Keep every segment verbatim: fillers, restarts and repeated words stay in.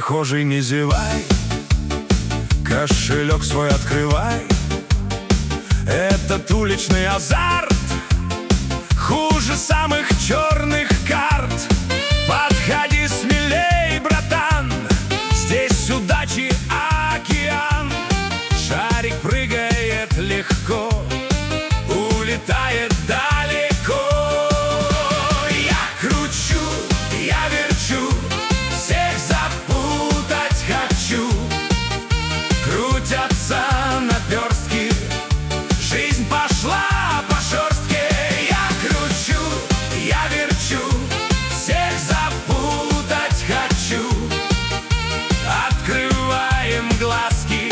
прохожий, не зевай, кошелек свой открывай. Этот уличный азарт хуже самых черных карт. Подходи смелей, братан, здесь удачи океан. Шарик прыгает легко, улетает далеко. Я кручу, я верчу, всех запутать хочу. Крутятся наперстки, жизнь пошла по шерстке. Я кручу, я верчу, всех запутать хочу. Открываем глазки,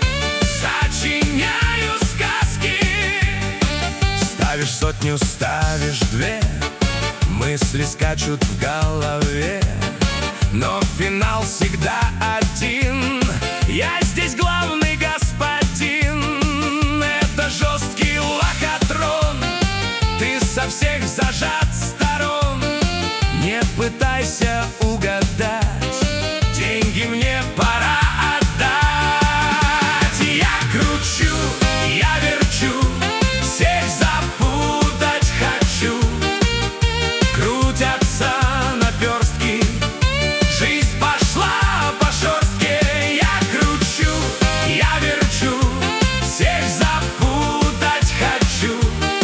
сочиняю сказки. Ставишь сотню, ставишь две, мысли скачут в голове, но финал всегда один. Я здесь главный господин. Это жесткий лохотрон, ты со всех зажат сторон. Не пытайся угадать, деньги мне пора отдать. Я кручу, я верчу, всех запутать хочу. Крутятся наперстки, жизнь пошла по шерстке. Я кручу, я верчу, всех запутать хочу.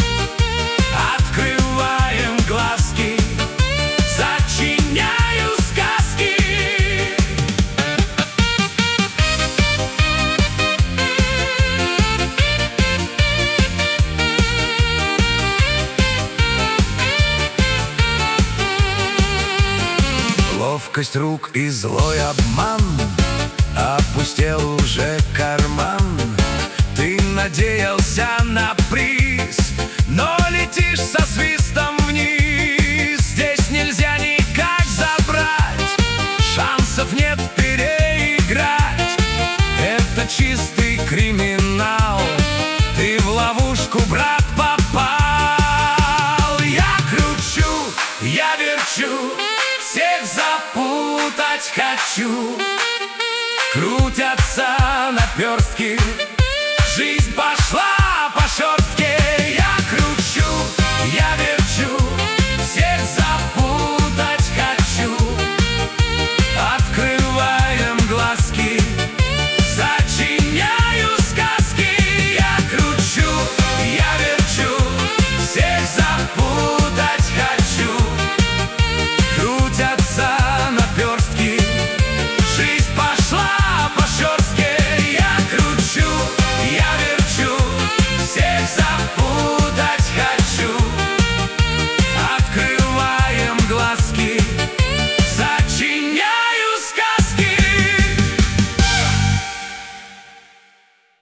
Открываем глазки, сочиняю сказки. Ловкость рук и злой обман, опустел уже карман. Ты надеялся на приз, но летишь со свистом вниз. Здесь нельзя никак забрать, шансов нет переиграть. Это чистый криминал, ты в ловушку, брат, попал. Я кручу, я верчу, всех запутать хочу. Крутятся наперстки, жизнь пошла